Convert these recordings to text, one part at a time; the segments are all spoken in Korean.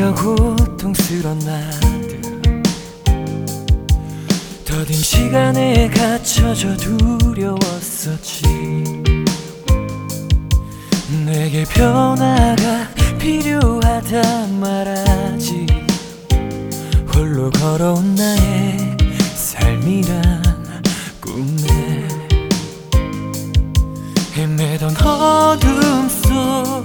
그저 고통스런 나들 더딘 시간에 갇혀져 두려웠었지. 내게 변화가 필요하다 말하지. 홀로 걸어온 나의 삶이란 꿈에 헤매던 어둠 속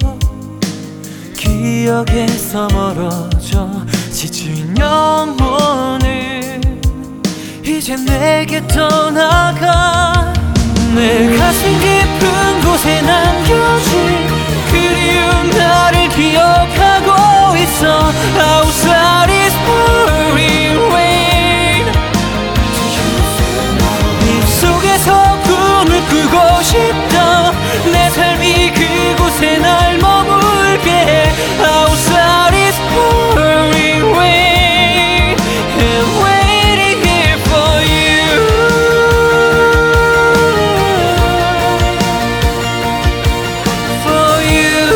기억에서 멀어져 지친 영혼을 이제 내게 떠나가. 내 가슴 깊은 곳에 남겨진 그리운 나를 기억하고 있어. Outside is pouring rain. 입속에서 꿈을 꾸고 싶다. 내 삶이 그곳에 날 머물게 해. Outside is pouring rain and waiting here for you. For you.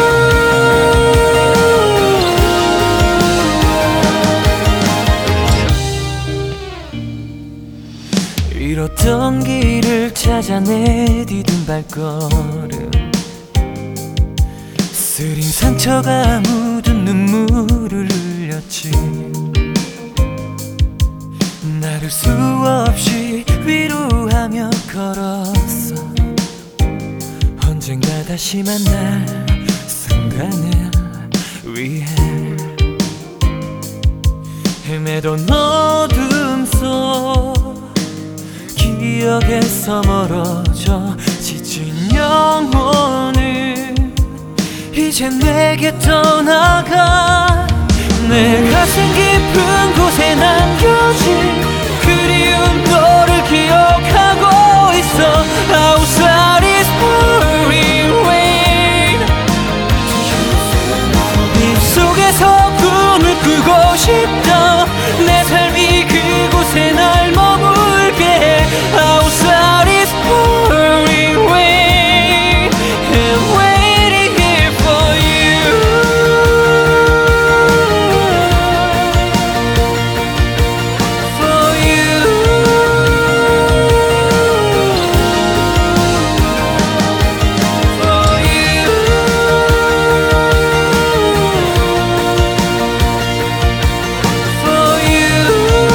잃었던 길을 찾아 내디딘 발걸음 쓰린 상처가 묻은 눈물을 흘렸지. 나를 수없이 위로하며 걸었어. 언젠가 다시 만날 순간을 위해 헤매던 어둠 속 기억에서 멀어져 지친 영혼을 이제 내게 떠나가. 내 가슴 깊은 곳에 남겨진 그리운 너를 기억하고 있어. Outside is pouring rain. 입속에서 꿈을 꾸고 싶다. 내 삶이 그곳에 날 머물게 해. Outside is pouring rain and waiting here for you. For you. For you. For you.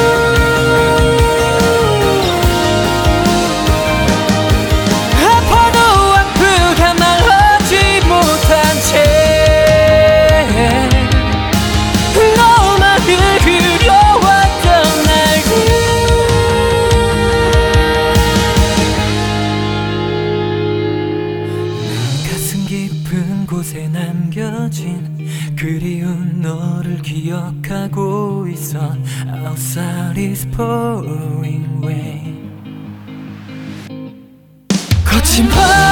아파도 아프게 말하지 못한 채 너만을 그려왔던 날들. 내 가슴 깊은 곳에 남겨진 그리운 너를 기억하고 있어. Outside is pouring rain. 거친 밤